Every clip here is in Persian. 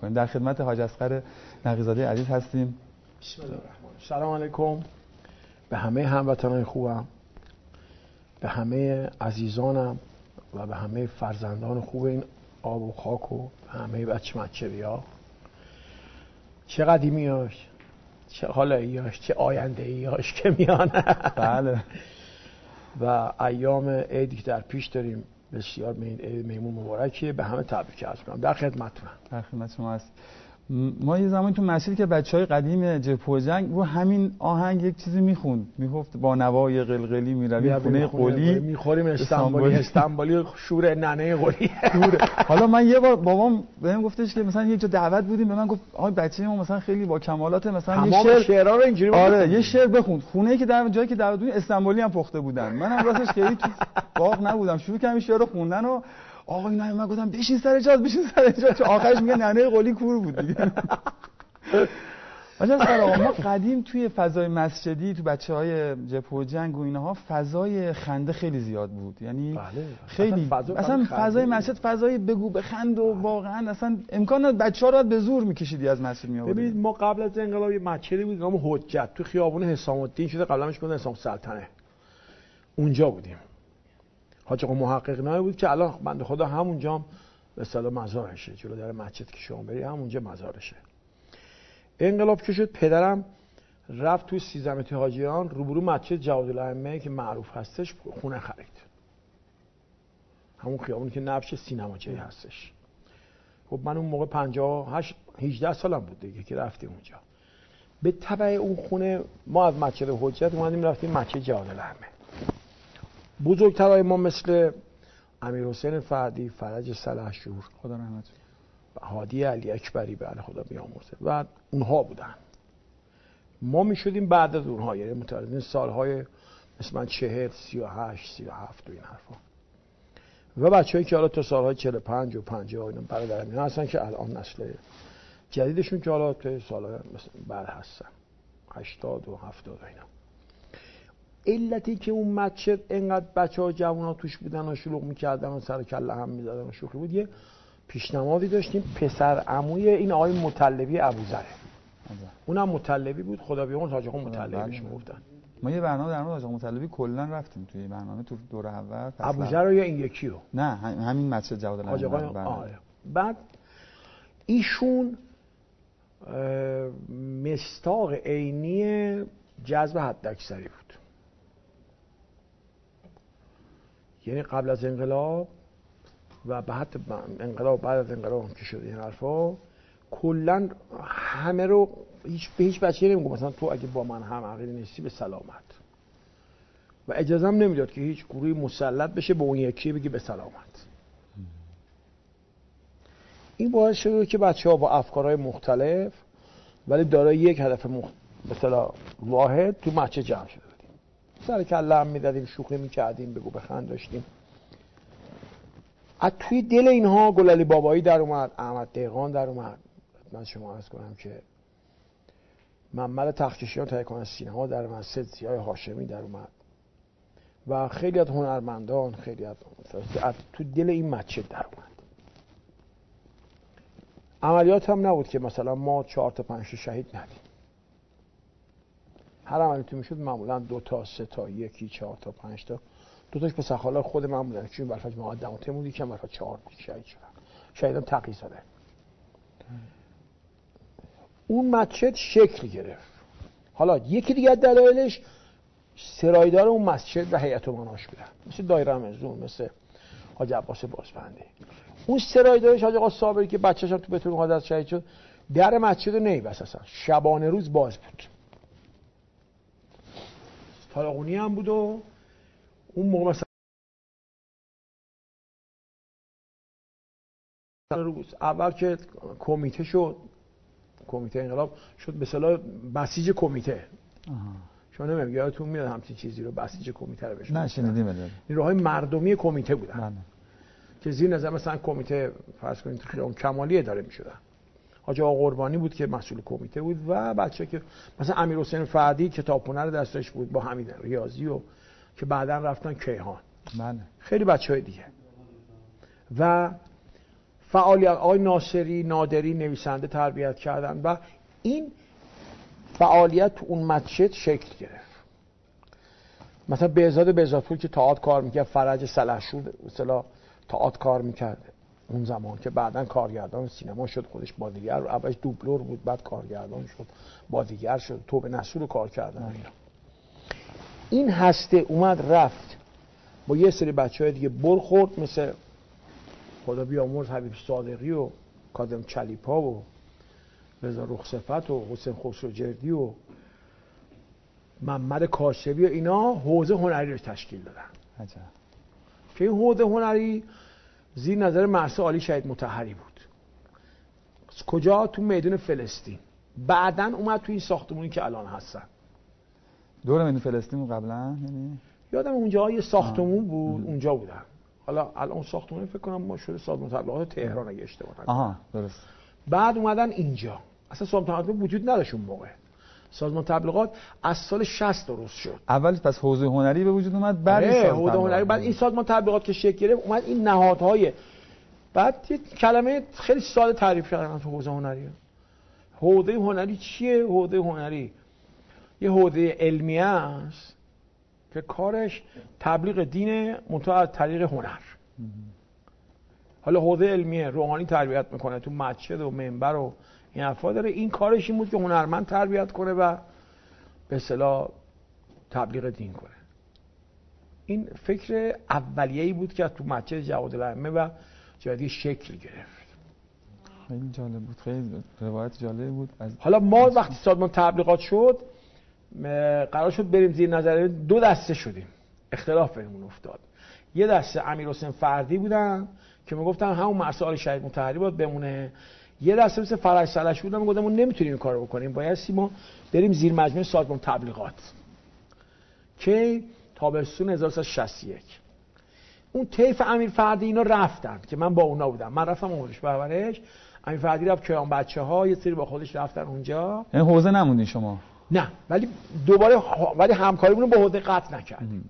کنیم. در خدمت حاج اصغر نقی‌زاده عزیز هستیم. بسم الله الرحمن الرحیم. سلام علیکم به همه هموطنان خوبم، به همه عزیزانم و به همه فرزندان خوب این آب و خاک و همه بچه‌ها. چه قدیمیاش، چه حالاییاش، چه آینده‌ایاش که میان. بله. و ایام عیدی که در پیش داریم بسیار میمون مبارکیه، به همه تبریک عرض می‌کنم. در خدمتتونم. در خدمت شما هست. ما یه زمانی تو مسجدی که بچهای قدیم جبهه و جنگ رو همین آهنگ یک چیزی میخوند، میگفت با نوای قلقلی میرویم خونه قلی میخوریم استانبولی شور ننه قلی. حالا من یه بار بابام بهم گفتش که مثلا یک جا دعوت بودیم، به من گفت آقا بچه ما مثلا خیلی با کمالات، مثلا یه شعرها رو اینجوری آره یه شعر بخوند. خونه‌ای که در جایی که دعوت بودیم استانبولی هم پخته بودن. منم راستش خیلی تو باغ نبودم، شروع کردم شعر رو خوندن و آقا اینا من گفتم بشین سر جات آخرش میگه ننه قلی کور بود دیگه. آجا سلام، ما قدیم توی فضای مسجدی تو بچه‌های جبهه و جنگ و اینها فضای خنده خیلی زیاد بود، یعنی بله. خیلی اصلا فضای مسجد فضای بگو بخند و واقعا اصلا امکان نداشت بچه‌ها رو به زور می‌کشیدی از مسجد می‌آوردی. ببینید ما قبل از انقلاب یه مسجدی بود نام حجت تو خیابون حسام الدین شده، قبلا گفتن حسام سلطنه، اونجا بودیم. حاج آقا محقق نای بود که الان بنده خدا همونجا به اصطلاح مزارشه، جلو در مسجد که شما بری همونجا مزارشه. انقلاب که شد پدرم رفت توی سیزدهمتری حاجیان روبرو مسجد جوادالائمه که معروف هستش خونه خرید، همون خیابونی که نبش سینماچه‌ای هستش. خب من اون موقع 58 18 سالم بود دیگه که رفتیم اونجا. به تبع اون خونه ما از مسجد حجت اومدیم رفتیم مسجد جوادالائمه. بزرگترای ما مثل امیرحسین فردی، فرج سلحشور، خدا رحمت کنه، هادی علی اکبری، بله خدا بیامرزه، و اونها بودن. ما میشدیم بعد از اونها، یعنی متولد سالهای مثلا 40 38 37 و این حرفا. و بچه‌ای که حالا تا سالهای 45 و 50 اینا برادرم اینا هستن که الان نسل جدیدشون که حالا تا سالهای مثلا بعد هستن 80 و 70 و اینا. علتی که اون مسجد انقدر بچه‌ها جوونا توش بودن و شلوغ می‌کردن و سر کله هم می‌زدن و شوخی بود، یه پیشنهادی داشتیم پسر عموی این آقای مطلبی ابوذره، اونم مطلبی بود، خدا بیامرز حاج آقا مطلبیش میگفتن. ما یه برنامه در مورد حاج آقا مطلبی کلا رفتیم توی برنامه تو دوره اول. ابوذر یا این یکی رو؟ نه همین مسجد جوادالائمه. آره. بعد ایشون مستاق عینی جذب حداکثری بود. یعنی قبل از انقلاب و بعد انقلاب، بعد از انقلاب که شد این حرفا، کلا همه رو به هیچ بچه‌ای نمیگم مثلا تو اگه با من هم عقیده نیستی به سلامت، و اجازه هم نمیداد که هیچ گروهی مسلط بشه به اون یکی بگی به سلامت. این باعث شده که بچه‌ها با افکارهای مختلف ولی دارای یک هدف به اصطلاح واحد تو مسجد جمع شده بودیم. سر کله هم می‌دادیم، شوخی می‌کردیم، بگو بخند داشتیم. از توی دل اینها گلعلی بابایی در اومد، احمد دهقان در اومد، من شما عرض کنم که محمد تخت‌کشیان تهیه کننده سینما در اومد، سید ضیای هاشمی در اومد و خیلی از هنرمندان، خیلی از تو دل این مسجد در اومد. عملیات هم نبود که مثلا ما 4 تا 5 تا شهید ندیم. هر عملیاتی میشد معمولا 2 تا 3 تا 1 4 تا 5 تا، 2 تاش پسر خاله خود من بودن چون برفاج مقدم و تیموری که برفاج 4 شهید شدن. شهیدان تقی زدن. اون مسجد شکل گرفت. حالا یکی دیگه دلایلش سرایدار اون مسجد و هیئت امناش بودن، مثل دایره رمضون، مثل حاج عباس بازبندی. اون سرایدارش حاج آقا صابری که بچه‌ش هم تو بهتون مقدس شهید شد، در مسجد رو نمی‌بست اصلا، شبانه روز باز بود. طالقونی هم بود و اون موقع مثلا روز اول که کمیته شد، کمیته انقلاب شد به اصطلاح بسیج کمیته. شما نمی‌دونم یادتون میاد همچین چیزی رو، بسیج کمیته رو بهشون نه شنیدیم. این راههای مردمی کمیته بودن که زیر نظر مثلا کمیته فرض کنید خیابان کمالی اداره می‌شدن. حاج آقا قربانی بود که مسئول کمیته بود و بچه‌ها که مثلا امیرحسین فردی کتابخونه رو دستش بود با حمید ریاضی و که بعداً رفتن کیهان. بله. خیلی بچه‌های دیگه. و فعالیت آقای نادری نویسنده تربیت کردن و این فعالیت تو اون مسجد شکل گرفت. مثلا بهزادپور که تئاتر کار میکرد، فرج سلحشور مثلا تئاتر کار میکرد اون زمان که بعداً کارگردان سینما شد، خودش بازیگر، اولش دوبلور بود، بعد کارگردان شد، بازیگر شد، توبه نسول رو کار کردن. این هسته اومد رفت با یه سری بچهای دیگه برخورد، مثل خدا بیامرز حبیب صادقی و کاظم چلیپا و رضا رخصفت و حسین خسروجردی و محمد کاشفی و اینا حوزه هنری رو تشکیل دادن. عجب. که این حوزه هنری زیر نظر مرثا علی شهید مطهری بود. کجا؟ تو میدون فلسطین. بعداً اومد تو این ساختمونی که الان هستن. دور میدون فلسطین قبلا یعنی یادم اونجا یه ساختمون بود، اونجا بودن. حالا الان ساختمون فکر کنم ما شده سازمان تبلیغات تهران اگه اشتباه نکنم. آها درست. بعد اومدن اینجا. اصلا سازمان تبلیغات وجود نداشت اون موقع. سازمان تبلیغات از سال 60 درست شد. اول پس حوزه هنری به وجود اومد، بعد حوزه هنری، بعد این سازمان تبلیغات که شکل گرفت اومد این نهادهای، بعد یه کلمه خیلی ساده تعریف کردن تو حوزه هنری. حوزه هنری چیه؟ حوزه هنری یه حوزه علمیه است که کارش تبلیغ دین منتها از طریق هنر. حالا حوزه علمیه روحانی تربیت میکنه، تو مسجد و منبر و این حرفا داره. این کارش این بود که هنرمند تربیت کنه و به اصطلاح تبلیغ دین کنه. این فکر اولیه‌ای بود که تو مسجد جواد الائمه و جای شکل گرفت. خیلی جالب بود، خیلی روایت جالب بود. حالا ما وقتی سازمان تبلیغات شد قرار شد بریم زیر نظر، دو دسته شدیم، اختلاف بینمون افتاد. یه دسته امیرحسین فردی بودن که میگفتن همون مرثا علی شهید مطهری باید بمونه. یه دسته مثل فرج سلحشور بودن میگفتن ما نمیتونیم این کارو بکنیم، باید ما بریم زیر مجموعه سازمان تبلیغات. که تابستون 1961 اون طیف امیر فردی اینا رفتن که من با اونا بودم. من رفتم اونجاش پرورش، امیر فردی رفت کیان بچه‌ها یه سری با خودش رفتن اونجا. یعنی حوزه نموندین شما؟ نه، ولی دوباره همکاریمون رو با حوزه قطع نکردیم.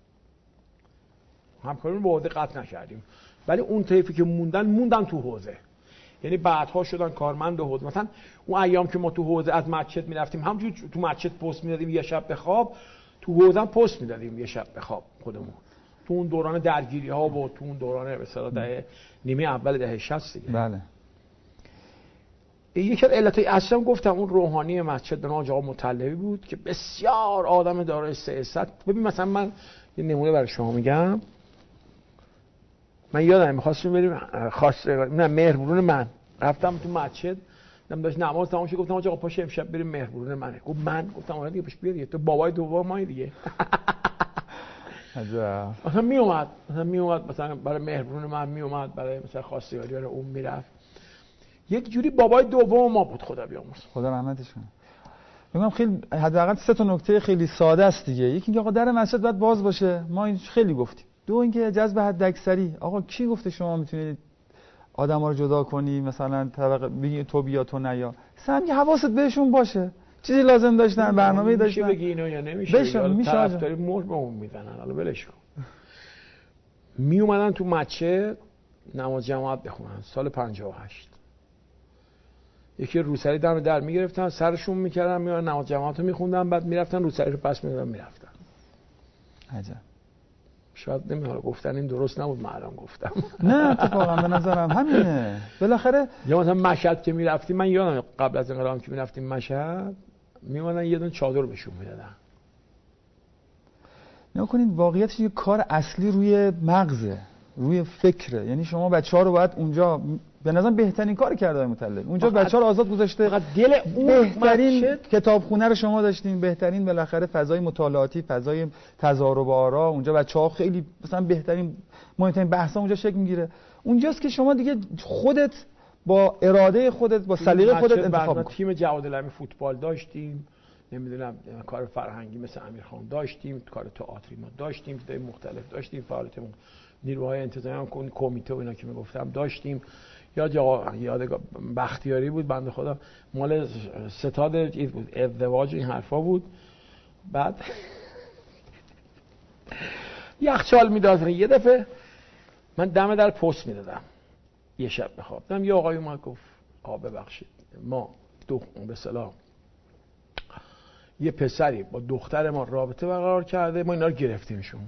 همکاریمون با حوزه قطع نکردیم، ولی اون طیفی که موندن تو حوزه. یعنی بعدها شدن کارمند حوزه. مثلا اون ایام که ما تو حوزه از مسجد میرفتیم، همونجوری تو مسجد پست میدادیم یه شب بخواب، تو حوزه پست میدادیم یه شب بخواب خودمون. تو اون دوران درگیری ها و تو اون دوران به اصطلاح دهه نیمه اول دهه 60 دیگه. بله. یکی از علتای اصلا گفتم اون روحانی مسجد به نام آقا مطلبی بود که بسیار آدم دارای سیاست. ببین مثلا من یه نمونه برای شما میگم. من یادم می‌خواستیم بریم مهربون من رفتم تو مسجد، داشت نماز تمام شد، گفتم آقا پاش امشب بریم مهربون منه. گفت من گفتم آره دیگه، پاش بیا دیگه، تو بابای دوم مایی دیگه. عجب. مثلا میومد مثلا برای مهربون من میومد، برای مثلا خواستگاری برای اون میرفت. یک جوری بابای دوم ما بود، خدا بیامرز. خدا رحمتش کنه. میگم خیلی حداقل 3 تا نکته خیلی ساده است دیگه. یکی اینکه آقا در مسجد باید باز باشه، ما این خیلی گفتیم. دو اینکه جذب حداکثری. آقا کی گفته شما میتونید آدما رو جدا کنی، مثلا طبقه بگی تو بیا تو نیا. سمی حواست بهشون باشه. چیزی لازم داشتن، برنامه‌ای داشتن. میشه بگی اینو یا نمیشه؟ میشه. طرفداری مهر به اون میزنن. حالا ولش کن. می اومدن تو مسجد نماز جماعت بخونن سال 58. یکی روسری دم در میگرفتن، سرشون میکردن، میان نماز جماعت رو میخوندن، بعد میرفتن روسری رو پس میدادن میرفتن. عجب. شاید نمی‌دونم گفتن این درست نبود، من الان گفتم. نه اتفاقا به نظرم همینه. بالاخره یا مثلا مشهد که میرفتیم، من یادم قبل از انقلاب که میرفتیم مشهد، میومدن یه دونه چادر بهشون میدادن. نگاه کنید واقعیتش یه کار اصلی روی مغزه، روی فکره. یعنی شما بچه‌ها رو باید اونجا، به نظرم بهترین کار کرده آقای مطلب، اونجا بچه‌ها رو آزاد گذاشته. فقط دل اون بهترین کتابخونه رو شما داشتین، بهترین بالاخره فضای مطالعاتی، فضای تضارب آرا، اونجا بچه‌ها خیلی مثلا بهترین مهمترین بحثا اونجا شکل میگیره. اونجاست که شما دیگه خودت با اراده خودت، با سلیقه خودت انتخاب می‌کنی. تیم جواد الائمه فوتبال داشتیم، نمیدونم کار فرهنگی مثل امیرخان داشتیم، کار تئاتری ما داشتیم، چیزای مختلف داشتیم، فعالیت نیروهای انتظامی هم کمیته و اینا که میگفتم داشتیم. یاد بختیاری بود بنده خدا، مال ستاد چیز بود، ازدواج این حرفا بود. بعد یخچال میدادن. یه دفعه من دم در پست میدادم، یه شب بخوابیدم یه آقای اومد گفت ببخشید ما به اصطلاح یه پسری با دختر ما رابطه برقرار کرده، ما اینا رو گرفتیمشون،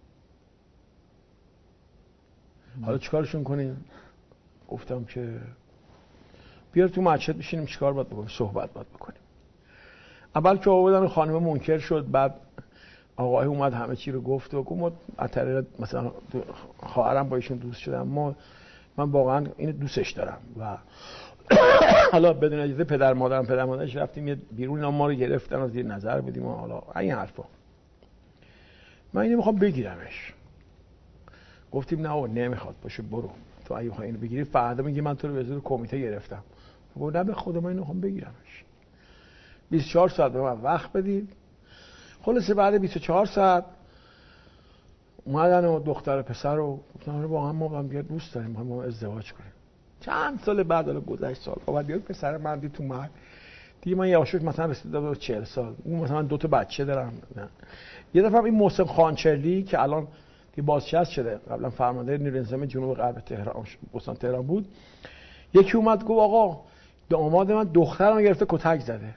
حالا چیکارشون کنیم؟ گفتم که بیار تو مسجد بشینیم چیکار باید بکنیم، صحبت باید بکنیم. اول که آوردن خانم منکر شد، بعد آقای اومد همه چی رو گفت و گفت ما از طریق مثلا خواهرم با ایشون دوست شدم، من واقعا اینو دوستش دارم و حالا بدون اجازه پدر مادرش رفتیم یه بیرون، اینا ما رو گرفتن و زیر نظر بدیم و حالا این حرفا. من اینو میخوام بگیرمش. گفتیم نه نمیخواد باشه، برو تو اگه بخوای اینو بگیری فردا میگی من تو رو به زور کمیته گرفتم. گفت نه به خدا من اینو میخوام بگیرمش. 24 ساعت به من وقت بدید. خلاصه بعد 24 ساعت اومدن و دختر و پسر رو گفتن واقعا ما هم دیگه دوست داریم، ما ازدواج کنیم. چند سال بعد حالا گذشت سال بعد دیگه پسر من دید تو محل دیگه من یواشک مثلا رسیده به 40 سال، اون مثلا 2 تا بچه دارم. نه یه دفعه این محسن خانچرلی که الان که بازنشسته شده، قبلا فرمانده نیروی انتظامی جنوب غرب تهران بود، یکی اومد گفت آقا داماد من دخترم گرفته کتک زده.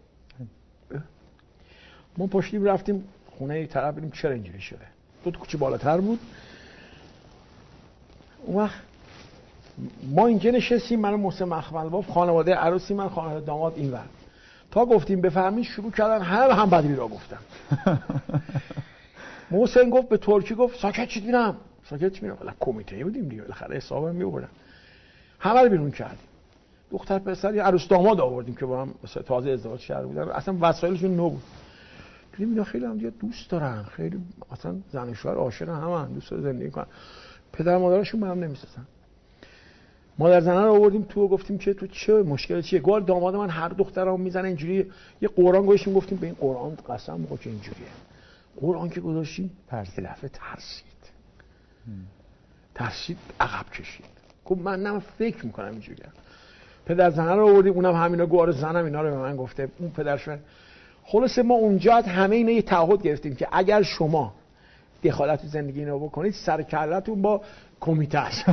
ما پشتیم رفتیم خونه ای طرف ببینیم چرا اینجوری شده. 2 تا کوچه بالاتر بود. اون وقت ما اینجا نشستیم، من و محسن مخملباف، خانواده عروسی، من خانواده داماد اینور. تا گفتیم بفهمین شروع کردن هم بدی را گفتن. محسن گفت به ترکی گفت ساکت شید ببینم. ساکت میرم. والا کمیته بودیم دیگه، بالاخره حسابم میبردن. همه رو بیرون کردیم. دختر پسر یا عروس داماد آوردیم که با هم تازه ازدواج کرده بودن. اصلا وسایلشون نو بود. دیدیم اینا خیلی هم دیگه دوست دارن، خیلی اصلا زن و شوهر عاشق همن، دوست دارن زندگی کنن. پدر مادرشون با هم نمیسازن. مادر زنان رو آوردیم تو و گفتیم که تو چه مشکل چیه؟ گفت داماد من هر دخترمو میزنه اینجوری. یه قرآن گوشیم گفتیم به این قرآن قسم بخور که اینجوریه. قرآن که گذاشتیم لفظ ترسید عقب کشید. گفت من فکر میکنم اینجوریه. پدر زنان رو آوردیم، اونم همینا گوار زنم اینا رو به من گفته. اون پدرش خلاصه ما اونجا همه اینا یه تعهد گرفتیم که اگر شما دخالت تو زندگی اینا بکنید سر کله‌تون با کمیته است.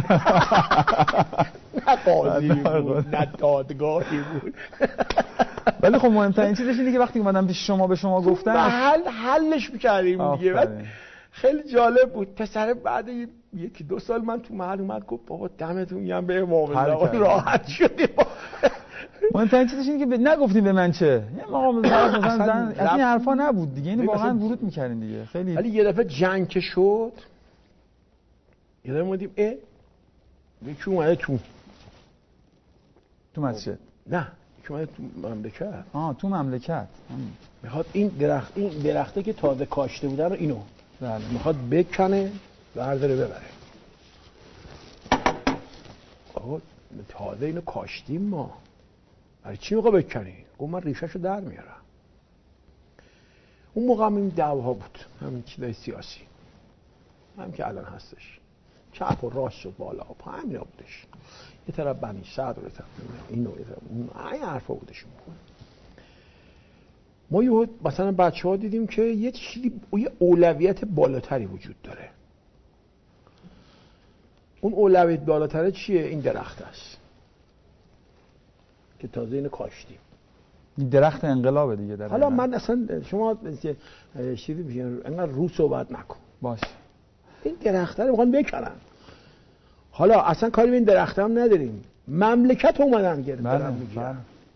نه قاضی بود نه دادگاهی بود. ولی خب مهمترین چیزش اینه که وقتی اومدن پیش شما به شما گفتن حلش می‌کردیم دیگه. خیلی جالب بود. پسر بعد 1-2 سال من تو محل اومد گفت بابا دمتون گرم به امام الله راحت شدیم. مهمترین چیزش اینه که نگفتیم به من چه. ما مثلا زن از این حرفا نبود دیگه، یعنی واقعا ورود می‌کردین دیگه. خیلی ولی یه دفعه جنگ که شد یه دفعه اومدیم یکی اومده تو مسجد. نه یکی اومده تو مملکت. تو مملکت میخواد این درخته که تازه کاشته بودن رو اینو بله میخواد بکنه برداره ببره. آقا تازه اینو کاشتیم ما، برای چی میخواد بکنی؟ گفت من ریشه‌شو در میارم. اون موقع هم این دعواها بود، همین چیزای سیاسی هم که الان هستش، چپ و راست و بالا و پایین همینا بودش. یه طرف بنی صدر و یه طرف اینو یه طرف اون، این حرفا بودش. ما یه مثلا بچه‌ها دیدیم که یه چیزی، یه اولویت بالاتری وجود داره. اون اولویت بالاتره چیه؟ این درخت است که تازه اینو کاشتیم. این درخت انقلابه دیگه. در حالا من اصلا شما چیزی میگن انقدر رو صحبت نکن. باش. این درخت رو میخوان بکنن. حالا اصلا کاری به این درخت هم نداریم. مملکت اومدن گرفتن میگیرن.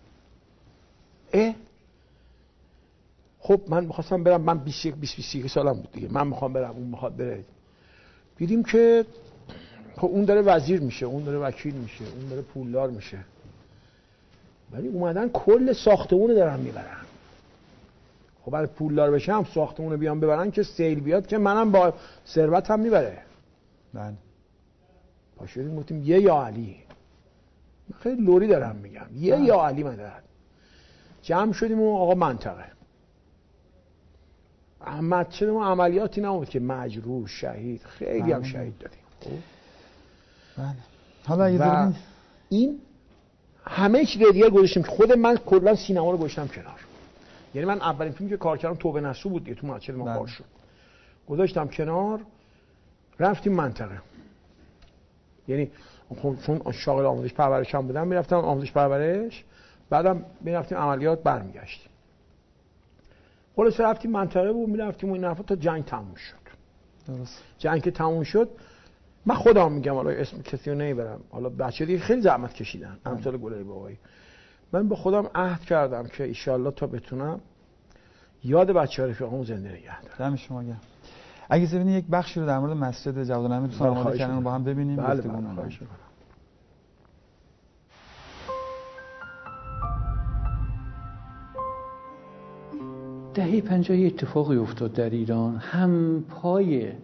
خب من میخواستم برم، من 21 سالم بود دیگه، من میخوام برم، اون میخواد بره. دیدیم که خب اون داره وزیر میشه، اون داره وکیل میشه، اون داره پولدار میشه، ولی اومدن کل ساختمون رو دارن میبرن. خب برای پولدار بشم ساختمون رو بیان ببرن که سیل بیاد که منم با ثروتم میبره. بله. پاشدیم گفتیم یه یا علی، من خیلی لوری دارم میگم، یا علی مدد. جمع شدیم و آقا منطقه احمد چه ما عملیاتی نبود که مجروح شهید، خیلی هم شهید دادیم. بله. حالا یه این همه چیز دیگه گذاشتیم که خود من کلا سینما رو گذاشتم کنار. یعنی من اولین فیلمی که کار کردم توبه نسو بود دیگه، تو مسجد ما کار شد، گذاشتم کنار، رفتیم منطقه. یعنی چون شاغل آموزش پرورش هم بودم میرفتم آموزش پرورش، بعدم میرفتیم عملیات برمیگشتیم. خلاص رفتیم منطقه بود، میرفتیم این حرفا تا جنگ تموم شد. درست. جنگ که تموم شد من خودم میگم، حالا اسم کسی رو نمیبرم، حالا بچه دیگه خیلی زحمت کشیدن امثال گلای بابایی. من به خودم عهد کردم که ان شاءالله تا بتونم یاد بچه‌ها رفیقامو زنده نگه دارم. دم شما گرم. اگه ببینید یک بخشی رو در مورد مسجد جوادالعلمین دوستان آماده کردن با هم ببینیم. بله گفتگو بله کنیم. دهه 50 اتفاقی افتاد در ایران، هم پایه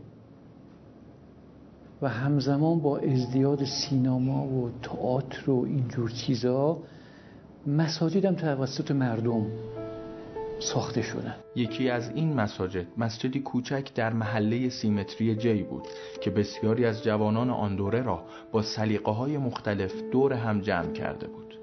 و همزمان با ازدیاد سینما و تئاتر و اینجور چیزا مساجد هم توسط مردم ساخته شدن. یکی از این مساجد مسجدی کوچک در محله سیمتری جی بود که بسیاری از جوانان آن دوره را با سلیقه‌های مختلف دور هم جمع کرده بود.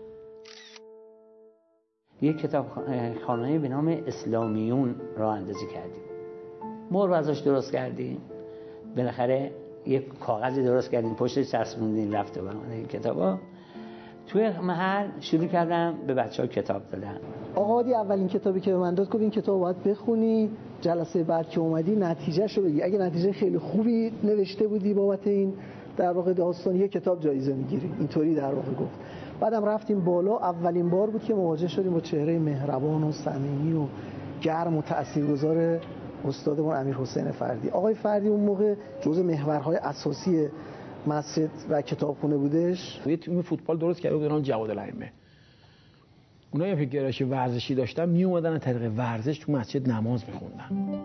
یک کتابخانه به نام اسلامیون راه اندازی کردیم. مور ازش درست کردیم. بالاخره یک کاغذی درست کردیم، پشتش چسبوندیم، رفت و آمد این کتابا. توی محل شروع کردم به بچه‌ها کتاب دادن. آقا هادی اولین کتابی که به من داد گفت این کتابو باید بخونی، جلسه بعد که اومدی نتیجهشو بگی. اگه نتیجه خیلی خوبی نوشته بودی بابت این در واقع داستان، یک کتاب جایزه میگیری. اینطوری در واقع گفت. بعدم رفتیم بالا، اولین بار بود که مواجه شدیم با چهره مهربان و صمیمی و گرم و تاثیرگذار استادمون امیرحسین فردی. آقای فردی اون موقع جزء محورهای اساسی مسجد و کتابخونه بودش. یه تیم فوتبال درست کرده بود به نام جوادالعلمین. اونایی که گرایش ورزشی داشتن می اومدن از طریق ورزش تو مسجد نماز می‌خوندن.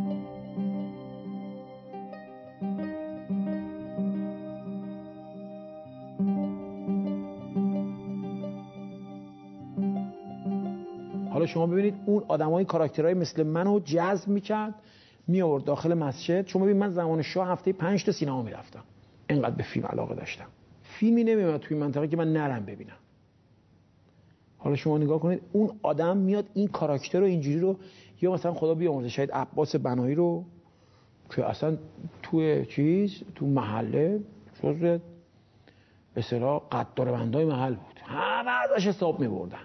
حالا شما ببینید اون آدمای کاراکترهای مثل منو جذب می‌کرد، میآورد داخل مسجد. شما ببین من زمان شاه هفته 5 تا سینما میرفتم، اینقدر به فیلم علاقه داشتم. فیلمی نمیومد توی منطقه که من نرم ببینم. حالا شما نگاه کنید اون آدم میاد این کاراکتر رو اینجوری رو، یا مثلا خدا بیامرزه شاید عباس بنایی رو که اصلا تو محله جزء به اصطلاح قدردان‌بندای محل بود، همه ازش حساب می‌بردن.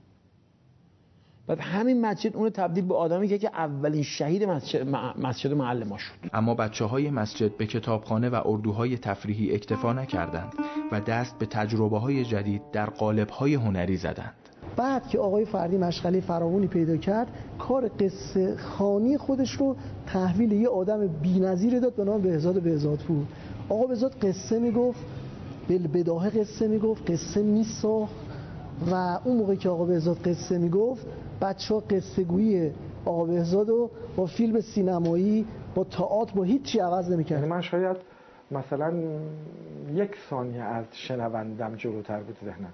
بعد همین مسجد اون تبدیل به آدمی که اولین شهید مسجد محل ما شد. اما بچه‌های مسجد به کتابخانه و اردوهای تفریحی اکتفا نکردند و دست به تجربه‌های جدید در قالب‌های هنری زدند. بعد که آقای فردی مشغله فراوانی پیدا کرد، کار قصه خوانی خودش رو تحویل یه آدم بی‌نظیر داد به نام بهزاد بهزادپور. آقا بهزاد قصه میگفت، بالبداهه قصه میگفت، قصه میساخت و اون موقع که آقا بهزاد قصه میگفت، بچه‌ها قصه گویی آقا بهزاد رو با فیلم سینمایی، با تئاتر، با هیچی عوض نمی‌کردن. من شاید مثلا 1 ثانیه از شنوندم جلوتر بود ذهنم.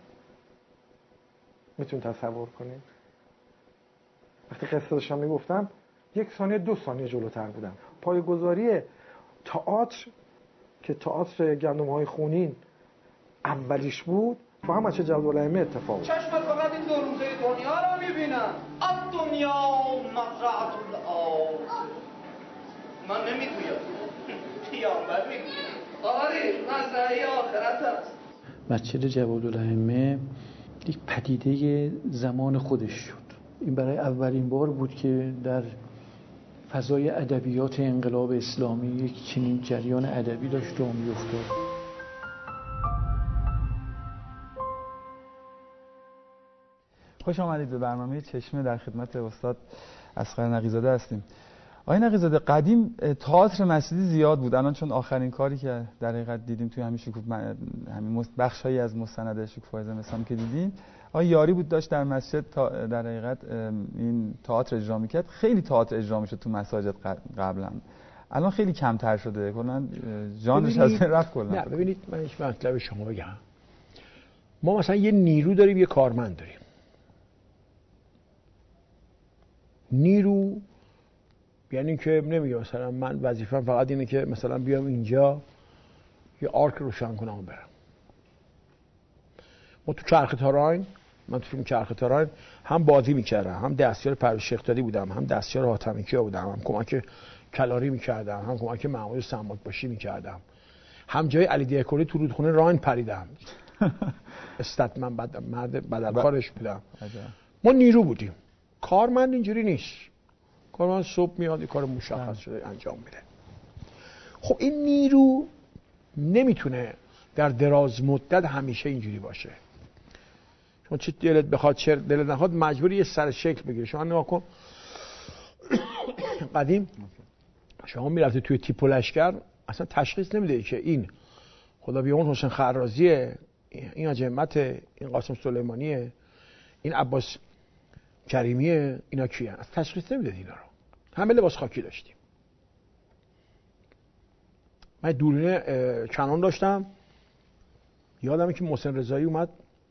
میتونید تصور کنید وقتی قصه داشتم میگفتم 1 ثانیه 2 ثانیه جلوتر بودم. پایه‌گذاری تئاتر که تئاتر گندم‌های خونین اولیش بود تو هم مسجد جوادالعلمین اتفاق بود. چشم فقط این 2 روزه دنیا رو میبینم. الدنیا مزرعة الآخرة. من نمیگویم، پیامبر میگویم. آری مزرعه آخرت است. مسجد جوادالعلمین یک پدیده زمان خودش شد. این برای اولین بار بود که در فضای ادبیات انقلاب اسلامی یک چنین جریان ادبی داشت و میافتاد. خوش آمدید به برنامه چشمه. در خدمت استاد اصغر نقی‌زاده هستیم. آقای نقی‌زاده، قدیم تئاتر مسجدی زیاد بود. الان چون آخرین کاری که در حقیقت دیدیم توی همین بخش‌هایی از مستند شکوفای زمستان که دیدیم، آقای یاری بود داشت در مسجد در حقیقت این تئاتر اجرا می‌کرد. خیلی تئاتر اجرا می‌شد تو مساجد قبلا. الان خیلی کمتر شده. کلاً ژانرش از رفت کلاً. نه ببینید من هیچ مطلب شما بگم. ما مثلا یه نیرو داریم، یه کارمند داریم. نیرو یعنی که نمیگه مثلا من وظیفه‌ام فقط اینه که مثلا بیام اینجا یه آرک روشن کنم و برم. ما تو چرخ تاراین، من تو فیلم چرخ تاراین هم بازی میکردم، هم دستیار پرویز شیخ‌زادی بودم، هم دستیار حاتمی کیا بودم، هم کمک کلاری میکردم، هم کمک محمود سماک باشی میکردم، هم جای علی دیکوری تو رودخونه راین پریدم. استاتمن مرد بدلکارش بودم. ما نیرو بودیم. کارمند اینجوری نیست. کارمند صبح میاد کار مشخص شده انجام میده. خب این نیرو نمیتونه در دراز مدت همیشه اینجوری باشه. چون چه دلت بخواد چه دلت نخواد مجبوری یه سر شکل بگیری. شما نگاه کن قدیم شما میرفتی توی تیپ و لشکر اصلا تشخیص نمیده که این خدا بیامرز حسین خرازیه، این حاج همت، این قاسم سلیمانیه، این عباس کریمیه، اینا کیه؟ از تشخیص نمیده اینا رو. همه لباس خاکی داشتیم. من دوربین کنون داشتم. یادمه که محسن رضایی اومد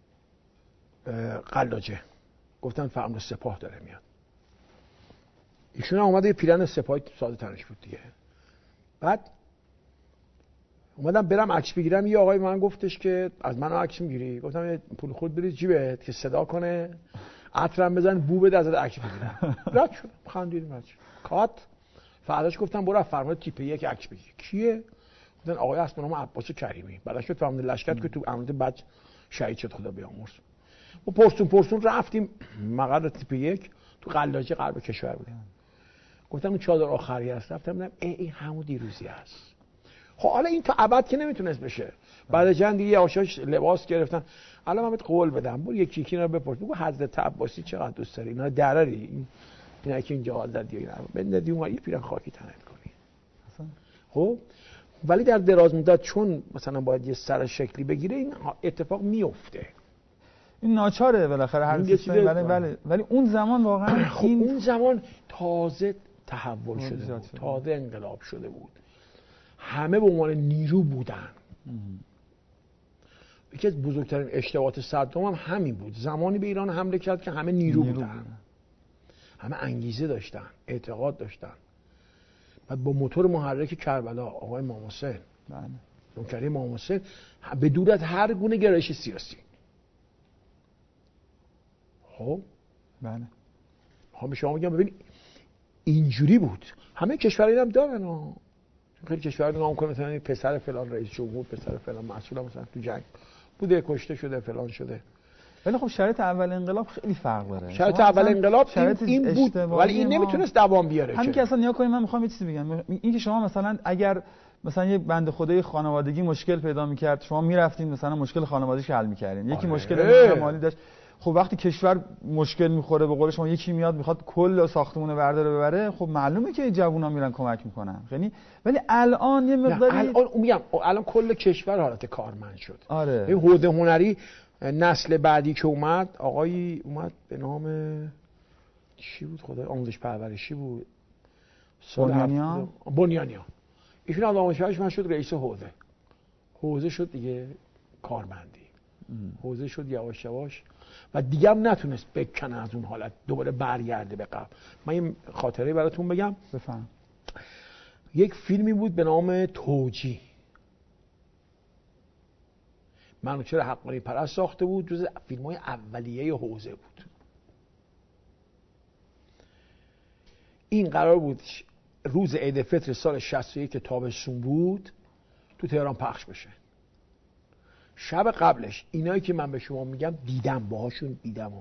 قلاجه، گفتن فرمانده سپاه داره میاد. ایشون هم اومد یه پیرن سپاهی ساده تنش بود دیگه. بعد اومدم برم عکس بگیرم، یه آقای من گفتش که از من عکس میگیری؟ گفتم پول خود بریز جیبت که صدا کنه، عطرم بزن، بو بده، ازت عکس بگیرم. رد شدم، خندیدیم رد شد. کات. فرداش گفتم برو فرمانده تیپ 1 عکس بگیر. کیه؟ گفتن آقای است به نام عباس کریمی. بعدش شد فرمانده لشکر که تو عملیات بعد شهید شد خدا بیامرز. و پرسون رفتیم مقر تیپ 1 تو قلاجه غرب کشور بودیم. گفتم اون چادر آخری هست. رفتم دیدم این همون دیروزی هست. خب حالا این تا ابد که نمیتونست بشه. بعد چند دیگه آشاش لباس گرفتن. الان من بهت قول بدم برو یکی اینا رو بپرس بگو حضرت عباسی چقدر دوست داری، اینا درری اینا که اینجا آزادی اینا رو بندادی اون یه پیرن خاکی تنت کنی. خب ولی در دراز مدت چون مثلا باید یه سر شکلی بگیره این اتفاق میفته. این ناچاره بالاخره هر چیزی. ولی اون زمان واقعا خب اون زمان تازه تحول شده بود. تازه انقلاب شده بود. همه به عنوان نیرو بودن. یکی از بزرگترین اشتباهات صدام هم همین بود. زمانی به ایران حمله کرد که همه نیرو بودن. همه انگیزه داشتن، اعتقاد داشتن. بعد با موتور محرک کربلا آقای امام حسین، نوکری امام حسین، بدون از هر گونه گرایش سیاسی. خب بله. به شما میگم ببین اینجوری بود. همه کشورها هم دارن. خیلی کشورها نگاه می‌کنن مثلا پسر فلان رئیس جمهور، پسر فلان مسئول مثلا تو جنگ بوده، کشته شده، فلان شده. ولی خب شرایط اول انقلاب خیلی فرق داره. شرایط اول انقلاب این بود ولی این نمیتونست دوام بیاره. همین که اصلا نیا کنیم. من میخوام یه چیزی بگم. این که شما مثلا اگر مثلا یه بنده خدای خانوادگی مشکل پیدا می‌کرد، شما میرفتین مثلا مشکل خانوادگیش حل می‌کردین. یکی مشکل مالی داشت. خب وقتی کشور مشکل میخوره به قول شما یکی میاد میخواد کل ساختمون برداره ببره، خب معلومه که جوونا میرن کمک میکنن. یعنی ولی الان یه مقداری الان کل کشور حالت کارمند شد. آره. این حوزه هنری نسل بعدی که اومد آقایی اومد به نام چی بود خدای آموزش پرورشی بود بنیانیان. ایشون از آموزش پرورش من شد رئیس حوزه شد دیگه کارمندی. حوزه شد یواش یواش و دیگه هم نتونست بکنه از اون حالت دوباره برگرده به قبل. من یه خاطره براتون بگم. بفهم. یک فیلمی بود به نام توجی، منوچهر حقانی پرست ساخته بود، جز فیلم‌های اولیه حوزه بود. این قرار بود روز عید فطر سال 61 که تابستون بود تو تهران پخش بشه. شب قبلش اینایی که من به شما میگم دیدم، باهاشون دیدم.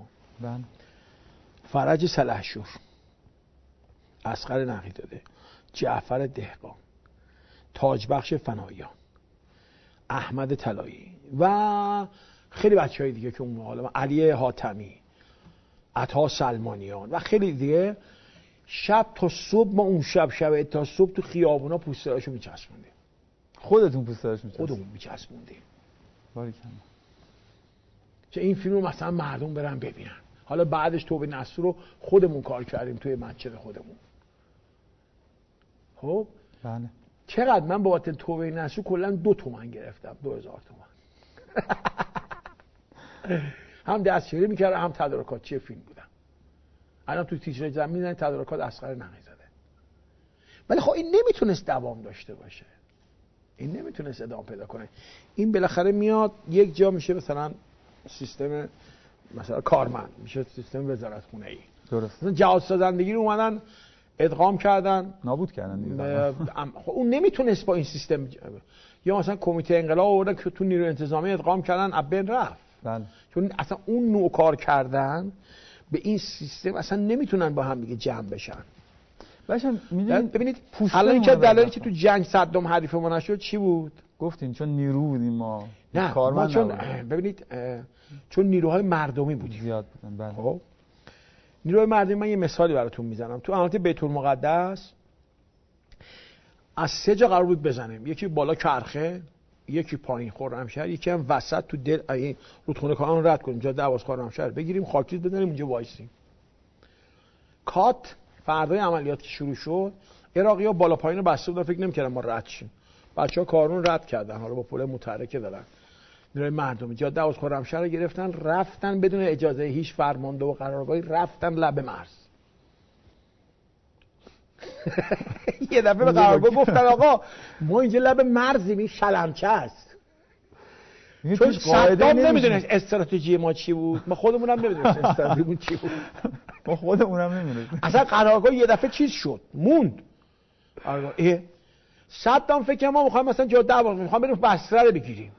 فرج سلحشور، اصغر نقی‌زاده، جعفر دهقان، تاجبخش فناییان، احمد طلایی و خیلی بچهای دیگه که اون حالا علی حاتمی، عطا سلمانیان و خیلی دیگه. شب تا صبح ما اون شب تا صبح تو خیابونا پوستراشو میچسبوندیم. خودتون پوستراشو میچسبوندید؟ خودمون میچسبوندیم. باریکلا. که این فیلم رو مثلا مردم برن ببینن. حالا بعدش توبه نصر رو خودمون کار کردیم توی مسجد خودمون. خب بله. چقدر من بابت توبه نصر کلا 2 تومن گرفتم، 2000 تومن. هم دستشویی میکردم هم تدارکاتچی فیلم بودم. الان تو تیتر زمین تدارکات اصغر نقی‌زاده. ولی خب این نمیتونست دوام داشته باشه. این نمیتونست ادامه پیدا کنه. این بالاخره میاد یک جا میشه مثلا سیستم مثلا کارمند، میشه سیستم وزارت خونه ای. درست. مثلا جهاز سازندگی رو اومدن ادغام کردن، نابود کردن دیگه. اون نمیتونست با این سیستم یا مثلا کمیته انقلاب آوردن که تو نیروی انتظامی ادغام کردن ابن رفت. بله. چون اصلا اون نوع کار کردن به این سیستم اصلا نمیتونن با هم دیگه جمع بشن. ببینید الان که دلایلی که تو جنگ صدام حریف ما نشد چی بود؟ گفتین چون نیرو بودیم ما. نه ما چون ببینید چون نیروهای مردمی بودیم زیاد بودن. بله. خب نیروهای مردمی، من یه مثالی براتون میزنم. تو امارات بیت المقدس از 3 جا قرار بود بزنیم، یکی بالا کرخه، یکی پایین خرمشهر، یکی هم وسط تو دل این رودخونه کاران رد کنیم جا دواس خرمشهر بگیریم، خاکریز بزنیم اونجا وایسیم. کات فردای عملیات که شروع شد عراقی‌ها بالا پایین رو بسته بودن، فکر نمی‌کردن ما رد شیم. بچه‌ها کارون رد کردن، حالا با پل متحرکه دادن. نیروی مردمی جا دواس خرمشهر رو گرفتن، رفتن بدون اجازه هیچ فرمانده و قرارگاهی، رفتن لب مرز. یه دفعه به قرارگاه گفتن آقا ما اینجا لب مرزیم، این شلمچه است. چون صدام نمیدونست استراتژی ما چی بود، ما خودمونم نمیدونست استراتژیمون چی بود. ما خودمونم نمیدونستیم. اصلا قرارگاه یه دفعه چیز شد، موند. صدام فکر ما می‌خوایم مثلا جا دعوا می‌خوایم بریم بصره رو بگیریم.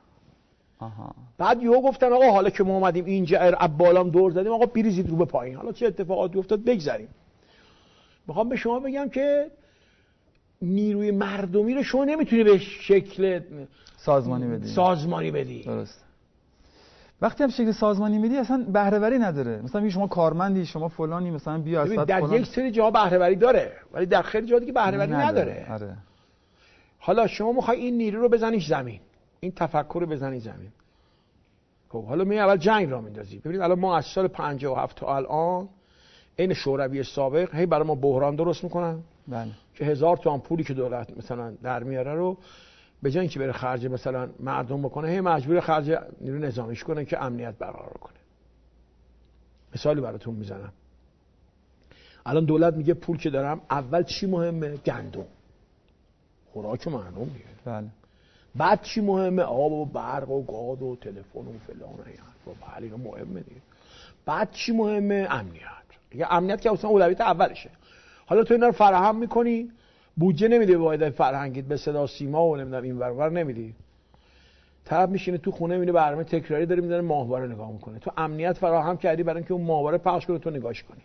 بعد یهو گفتن آقا حالا که ما اومدیم اینجا از بالام دور زدیم، آقا بریزید رو به پایین، حالا چه اتفاقاتی افتاد بگذریم. میخوام به شما بگم که نیروی مردمی رو شما نمیتونی به شکل سازمانی بدی. درست. وقتی هم شکل سازمانی میدی اصلا بهره وری نداره. مثلا میگی شما کارمندی، شما فلانی، مثلا بیا از در یک سری جاها بهره وری داره ولی در خیلی جاها دیگه بهره وری نداره. آره. حالا شما میخوای این نیرو رو بزنیش زمین، این تفکر رو بزنی زمین. خب حالا می اول جنگ را میندازی. ببینید الان ما از سال 57 تا الان این شوروی سابق هی برای ما بحران درست میکنن. بله. که 1000 تومان پولی که دولت مثلا در میاره رو به جای اینکه بره خرج مثلا مردم بکنه، هی مجبور خرج نیروی نظامیش کنه که امنیت برقرار کنه. مثالی براتون میزنم. الان دولت میگه پول که دارم، اول چی مهمه؟ گندم، خوراک مردم دیگه. بله. بعد چی مهمه؟ آب و برق و گاز و تلفن و فلان و این حرفا. بله اینا مهمه دیگه. بعد چی مهمه؟ امنیت. دیگه امنیت که اصلا اولویت اولشه. حالا تو اینا رو فراهم میکنی، بودجه نمیدی به وایده فرهنگیت، به صدا سیما و نمیدونم این ور ور نمیدی. طرف میشینه تو خونه میبینه برنامه تکراری داره میذاره ماهواره نگاه میکنه. تو امنیت فراهم کردی برای اینکه اون ماهواره پخش کنه تو نگاهش کنی.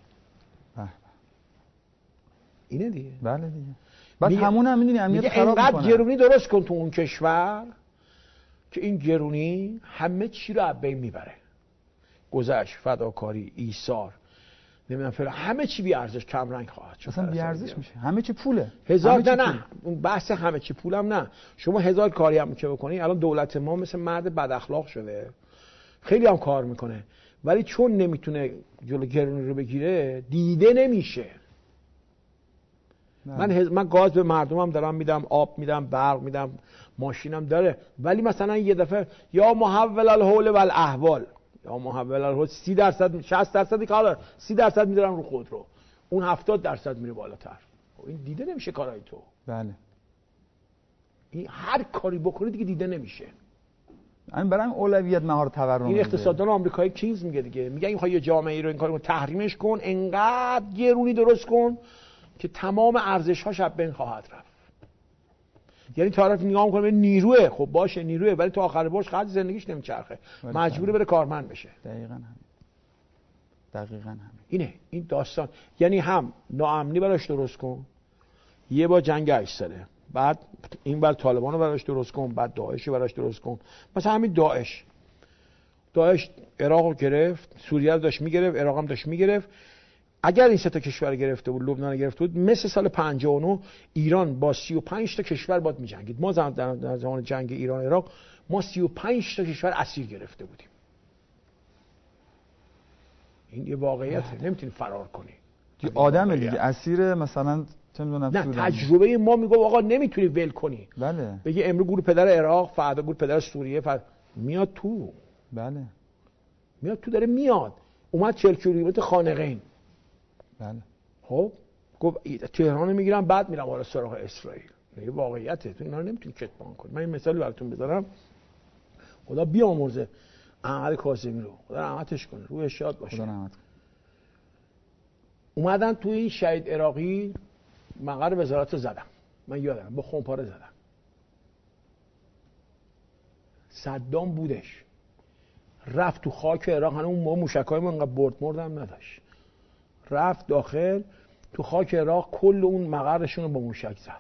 اینه دیگه. بله دیگه. بعد همون هم میدونی امنیت خراب میکنه. اینقدر گرونی درست کن تو اون کشور که این گرونی همه چی رو از بین میبره. گذشت، فداکاری، ایثار، نمیدونم فعلا همه چی بی ارزش کم رنگ خواهد شد. اصلا بی ارزش میشه. همه چی پوله. نه اون بحث همه چی پولم نه. شما 1000 کاری هم که بکنی، الان دولت ما مثل مرد بد اخلاق شده. خیلی هم کار میکنه ولی چون نمیتونه جلو گرونی رو بگیره دیده نمیشه. من گاز به مردمم دارم میدم، آب میدم، برق میدم، ماشینم داره، ولی مثلا یه دفعه یا محول الحول و الاحوال یا محول الحول 30% 60% کالا 30% میذارم رو خودرو، اون 70% میره بالاتر. این دیده نمیشه کارهای تو. بله. این هر کاری بکنی دیگه دیده نمیشه. همین برای اولویت مهار تورم. این اقتصاددان آمریکایی کینز میگه دیگه، میگه میخوای یه جامعه رو این کارو تحریمش کن، انقدر گرونی درست کن که تمام ارزش‌هاش از بین خواهد رفت. یعنی طرف نگاه می‌کنه به نیروه، خب باشه نیروه، ولی تا آخر برش خرج زندگیش نمیچرخه، مجبوره بره کارمند بشه. دقیقاً همین. اینه این داستان. یعنی هم ناامنی براش درست کن، یه با جنگ 8 ساله، بعد این بر طالبان رو براش درست کن، بعد داعش رو براش درست کن. مثلا همین داعش عراق رو گرفت، سوریه رو داشت میگرفت، عراق هم داشت میگرفت. اگر این 3 تا کشور گرفته بود، لبنان رو گرفته بود، مثل سال 59 ایران با 35 تا کشور باید می‌جنگید. ما در زمان جنگ ایران عراق ما 35 تا کشور اسیر گرفته بودیم. این یه واقعیته، نمیتونی فرار کنی. آدم دیگه اسیر مثلا چه می‌دونم نه تجربه ما میگه آقا نمیتونی ول کنی. بله. بگی امروز گروه پدر عراق، فردا گروه پدر سوریه، میاد تو. بله. میاد تو، داره میاد. اومد 40 کیلومتر خانقین. بله. خب گفت تهران میگیرم بعد میرم حالا سراغ اسرائیل. یه واقعیته، تو اینا رو نمیتونی کتمان کنی. من این مثالی براتون بزنم. خدا بیامرزه احمد کاظمی رو، خدا رحمتش کنه، روح شاد باشه. خدا رحمت اومدن توی این شهید عراقی مقر وزارت زدن، من یادم با خونپاره زدن. صدام بودش رفت تو خاک عراق، هنوز ما موشکای ما انقدر برد هم نداشت، رفت داخل تو خاک عراق کل اون مقرشون رو با موشک زد.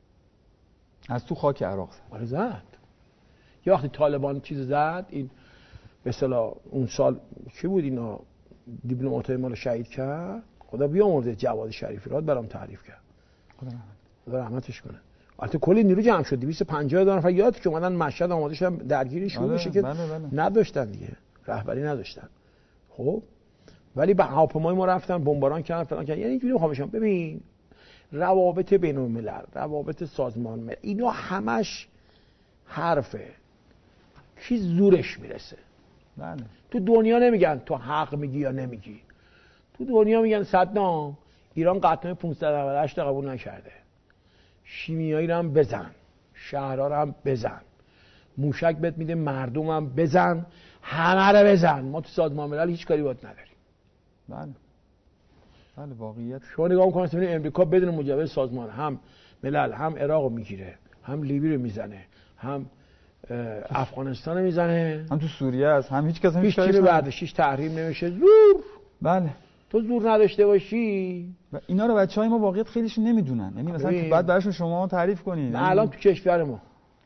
از تو خاک عراق زد؟ آره زد. یا وقتی طالبان چیز زد، این به اصطلاح اون سال کی بود اینا دیپلماتای ما رو شهید کرد، خدا بیامرزه جواد شریفی رو برام تعریف کرد، خدا رحمتش کنه. البته کلی نیرو جمع شد، 250,000 نفر یادت که اومدن مشهد آماده شدن درگیری شروع بشه که نداشتن دیگه، رهبری نداشتن. خب ولی به هواپیمای ما رفتن بمباران کردن فلان کردن. یعنی اینجوری میخوام بشم ببین روابط بین الملل، روابط سازمان ملل، اینا همش حرفه، کی زورش میرسه. بله. تو دنیا نمیگن تو حق میگی یا نمیگی، تو دنیا میگن صدام ایران قطعنامه 598 قبول نکرده، شیمیایی رو هم بزن، شهرها رو هم بزن، موشک بهت میده مردم هم بزن، همه رو بزن، ما تو سازمان ملل هیچ کاری باید نداریم. بله بله واقعیت. شما نگاه میکنید ببینید امریکا بدون مجوز سازمان هم ملل هم عراق رو میگیره، هم لیبی رو میزنه، هم افغانستان رو میزنه، هم تو سوریه است، هم هیچ کس هیچ چیز برداشتیش تحریم نمیشه. زور. بله تو زور نداشته باشی. و اینا رو بچهای ما واقعیت خیلیشون نمیدونن، یعنی مثلا بعد براشون شما تعریف کنید. الان تو کشور ما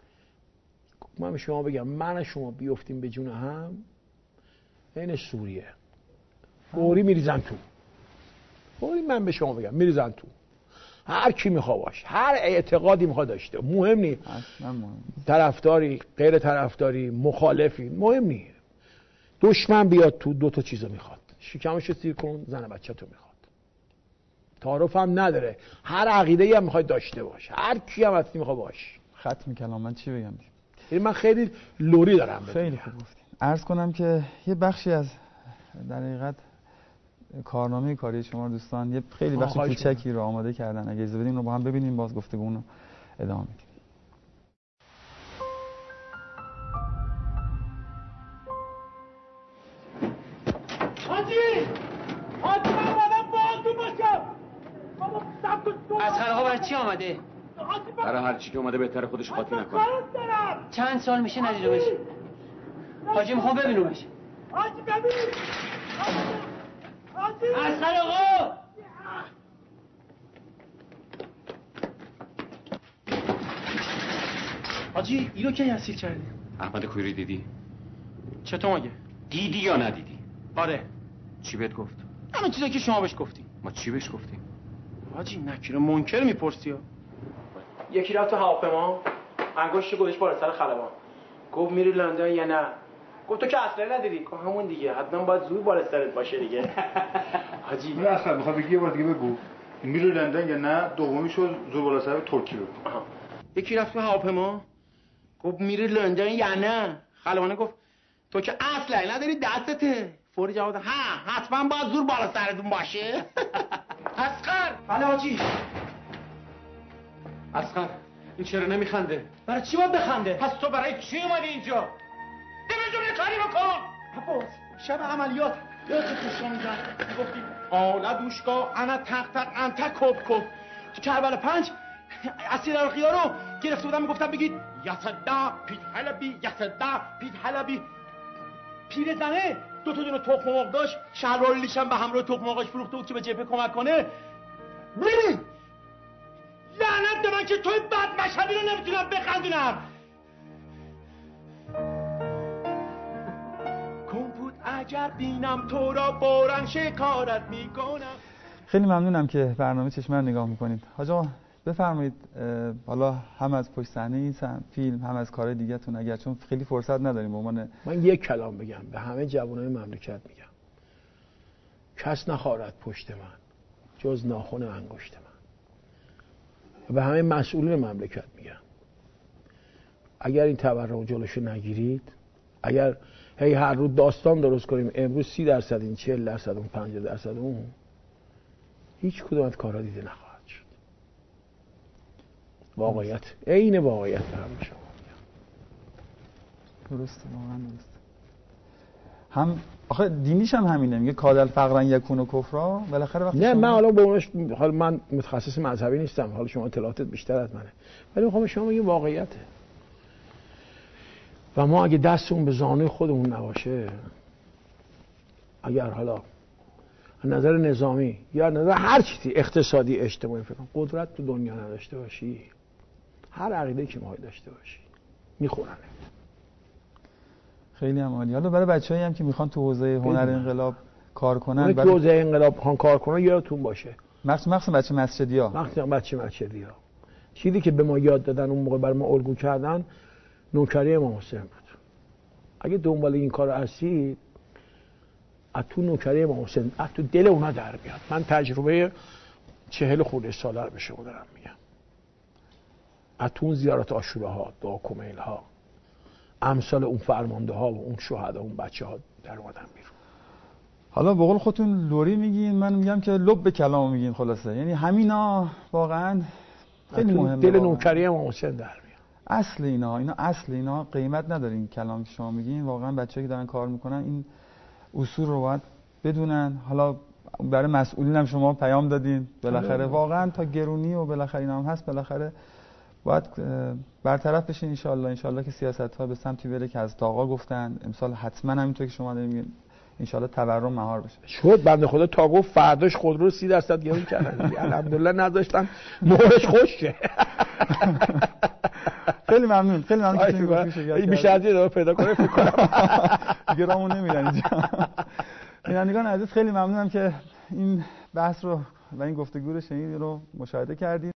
من به شما بگم من شما بیافتیم به جون هم این سوریه فوری میریزن تو، فوری من به شما بگم میریزن تو، هر کی میخواد باشه، هر اعتقادی میخواد داشته، مهم نیست طرفداری غیر طرفداری مخالفی، مهم نیست. دشمن بیاد تو دو تا چیزو میخواد، شکمشو سیر کن، زن بچه‌تو میخواد، تعارف هم نداره، هر عقیده‌ای هم میخواد داشته باش، هر کی هم هستی میخواد باش. ختم کلام من چی بگم؟ من خیلی لوری دارم. خیلی خوب گفتید. عرض کنم که یه بخشی از در حقیقت کارنامه کاری شما دوستان یه خیلی بخش کوچکی رو آماده کردن، اگه اجازه بدین رو با هم ببینیم، باز گفتگو رو ادامه میدیم. از خرها برای چی آمده؟ برای هر چی که اومده بهتره خودش قاطی نکنه. چند سال میشه ندیدمش. حاجی میخوام ببینمش. حاجی ببین. از خرها حاجی اینو کی اسیر کردی؟ احمد کویری دیدی؟ چطور مگه؟ دیدی یا ندیدی؟ آره. چی بهت گفت؟ همین چیزایی که شما بهش گفتی. ما چی بهش گفتیم؟ حاجی نکیر منکر میپرسی ها. یکی رفت تو هواپیما انگشتش گذاشت بالا سر خلبان، گفت میری لندن یا نه؟ گفت تو که اصلا ندیدی. گفت همون دیگه، حتما باید زور بالا سرت باشه دیگه. حاجی من اصلا میخوام بگی یه بار دیگه بگو میری لندن یا نه، دومیشو زور بالا سر ترکی بگو. یکی رفت تو هواپیما گفت میری لندن یا نه؟ خلبانه گفت تو که اصلا نداری دستته. فوری جواب داد ها حتما باید زور بالا سرتون باشه. اسقر. بله حاجی. اسقر این چرا نمیخنده؟ برای چی باید بخنده؟ پس تو برای چی اومدی اینجا؟ دیگه کاری بکن. عباس شب عملیات یادت تو میزن گفتی آلا دوشکا انا تق انت کب کب. تو کربلا 5 اسیر عراقی‌ها رو گرفته بودم میگفتم بگید یسدا پیت حلبی یسدا پیت حلبی. پیر زنه دو تا دونه تخم مرغ داشت، شلوار لیشم به همراه تخم مرغاش فروخته بود که به جبهه کمک کنه. ببین لعنت به من که توی بد مشهدی رو نمیتونم بخندونم. کن بود اگر بینم تو را بارن شکارت میکنم. خیلی ممنونم که برنامه چشمه رو نگاه میکنید. حاج آقا بفرمایید، حالا هم از پشت صحنه این فیلم هم از کار دیگه‌تون، اگر چون خیلی فرصت نداریم به عنوان من یک کلام بگم به همه جوانای مملکت میگم، کس نخارد پشت من جز ناخن انگشت من. و به همه مسئولین مملکت میگم اگر این تورم جلوشو نگیرید، اگر هی هر روز داستان درست کنیم امروز 30% این 40% اون 50% اون، هیچ کدوم از کارا دیده نخواهد شد. واقعیت عین واقعیت هم شما درسته، واقعا درسته. هم آخه دینیش هم همینه، میگه کادل فقرن یکون کفرا. بالاخره وقتی نه من حالا به اونش، حالا من متخصص مذهبی نیستم، حالا شما اطلاعاتت بیشتر از منه، ولی میخوام شما بگم واقعیته. و ما اگه دستمون به زانوی خودمون نباشه، اگر حالا از نظر نظامی یا نظر هر چیزی، اقتصادی، اجتماعی، فکر قدرت تو دنیا نداشته باشی، هر عقیده که ما داشته باشی میخورنه. خیلی هم عالی. حالا برای بچه‌ای هم که میخوان تو حوزه هنر انقلاب کار کنن، تو حوزه انقلاب میخوان کار کنن، یادتون باشه مخصوصا بچه مسجدی‌ها، چیزی که به ما یاد دادن اون موقع برای ما الگو کردن، نوکری امام حسین بود. اگه دنبال این کار هستید، از تو نوکری امام حسین، از تو دل اونا در بیاد. من تجربه 40 خورده ساله رو به شما دارم میگم. از تو اون زیارت عاشوراها، دعا کمیل‌ها، امثال اون فرمانده ها و اون شهدا، اون بچه ها در اومدن بیرون. حالا به قول خودتون لوری میگین، من میگم که لب به کلام میگین. خلاصه یعنی همینا واقعا خیلی مهمه. دل نوکری امام حسین در میاد. اصل اینا قیمت نداره. این کلام که شما میگین، واقعا بچه‌ها که دارن کار میکنن این اصول رو باید بدونن. حالا برای مسئولین هم شما پیام دادین، بالاخره واقعا تا گرونی و بالاخره اینا هم هست، بالاخره باید برطرف بشه ان شاء الله که سیاست‌ها به سمتی بره که از آقا گفتن. امسال حتما همینطور که شما دارین ان شاء الله تورم مهار بشه. شد بنده خدا تا گفت فرداش خودرو 30% گرون کردن. الحمدلله نذاشتن مهرش خوشه. خیلی ممنون که بیشتر از این پیدا کنه فکر کنم دیگه رامون نمیرن اینجا. بینندگان عزیز، خیلی ممنونم که این بحث رو و این گفتگو رو شنیدید رو مشاهده کردید.